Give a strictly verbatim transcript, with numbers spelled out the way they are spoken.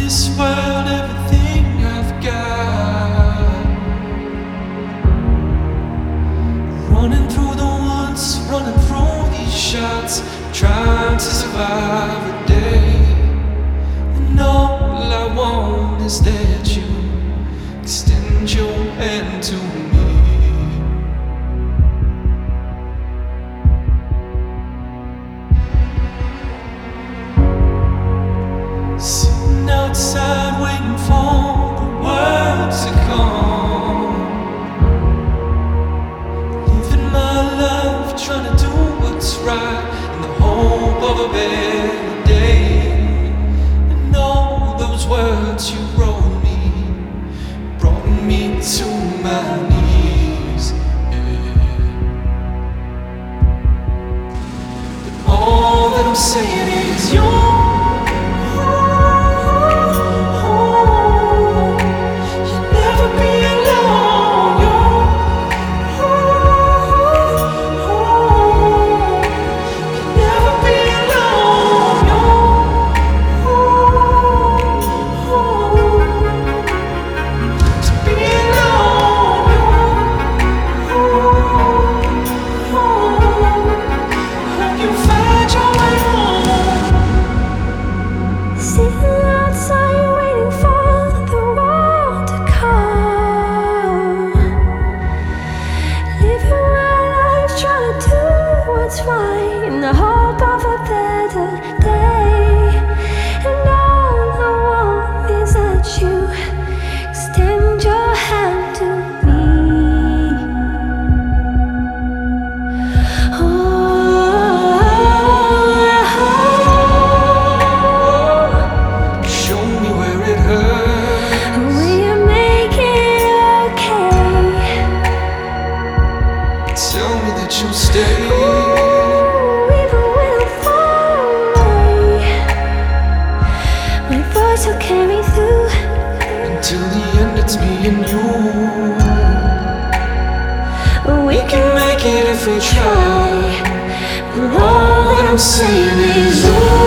this world everything I've got. Running through the woods, running through these shots, trying to survive a day. And all I want is that you extend your hand to me. Sitting outside waiting for the world to come, living my life trying to do what's right in the hope of a better day. And all those words you wrote me brought me to my knees, yeah. But all that I'm saying is you. What's right in the hope of a better day. And all I want is that you extend your hand to me. Oh, show me where it hurts. Will you make it okay? Tell me that you'll stay. Ooh. Will carry through until the end. It's me and you. We can make it if we try. But all that I'm saying is, oh.